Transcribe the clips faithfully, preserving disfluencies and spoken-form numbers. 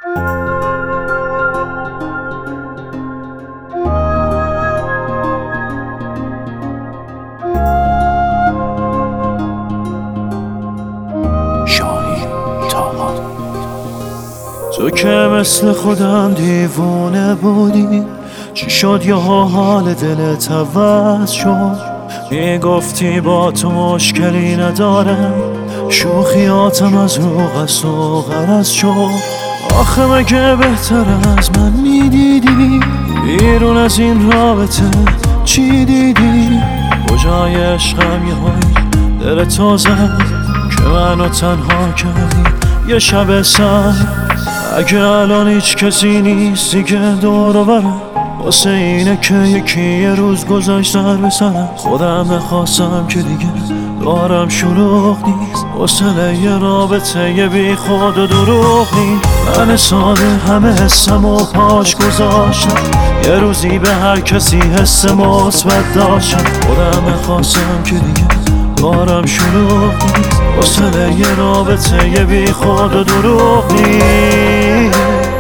تو که مثل خودم دیوونه بودی، چی شد یه حال دلت عوض شد؟ میگفتی با تو مشکلی ندارم، شوخیاتم از رو قصد و غرض شد. آخه مگه بهتر از من میدیدی؟ بیرون از این رابطه چی دیدی؟ کجای عشقم یه های دل تو زد که منو تنها کردی یه شب سر. اگه الان هیچ کسی نیست دیگه دور و برم، واسه اینه که یکی یه روز گذاشت سر به سرم. خودم نخواستم که دیگه دارم شلوغ نیست، واسه یه رابطه یه بی خود و دروغ نیست. من ساده همه حسم و پاش گذاشتم، یه روزی به هر کسی حس مثبت داشتم. خودم نخواستم که دیگه دارم شلوغ نیست، واسه یه رابطه یه بی خود و دروغ نیست.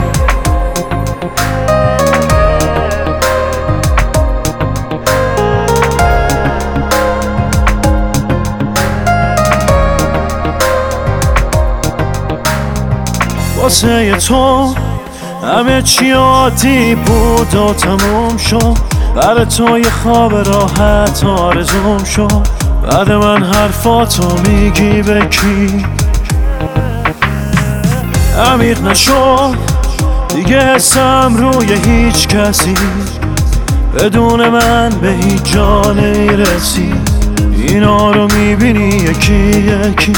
واسه تو همه چی عادی بود و تموم شد، برای تو یه خواب راحت آرزوم شد. بعد من حرفاتو میگی به کی؟ عمیق نشد دیگه حسم روی هیچ کسی، بدون من به هیچ جا نمیرسی. اینا رو میبینی یکی یکی،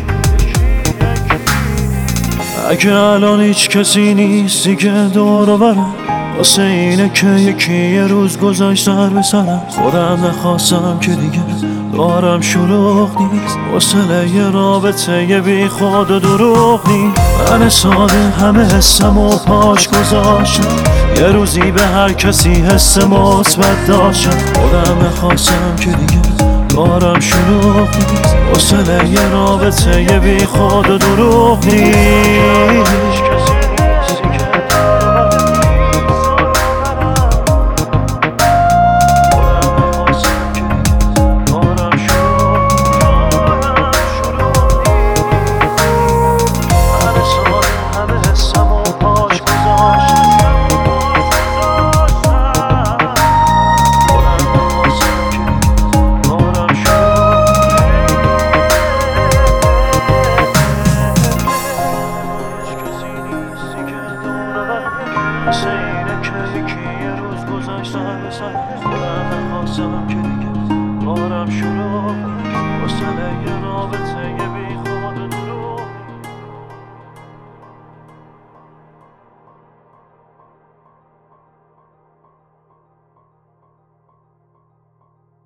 اگه الان هیچ کسی نیست دیگه دور و برم، واسه اینه که یکی یه روز گذاشت سر به سرم. خودم نخواستم که دیگه دارم شلوغ نیست، واسه یه رابطه یه بی خود و دروغ نیست. من ساده همه حسم و پاش گذاشتم، یه روزی به هر کسی حس مثبت داشتم. خودم نخواستم که دیگه دارم شلوغ نیست، واسه یه رابطه یه بی خود و دروغ نیست. واسه اینه که یکی یه روز گذاشت سر به سر. خودم نخواستم که دیگه بارم شروع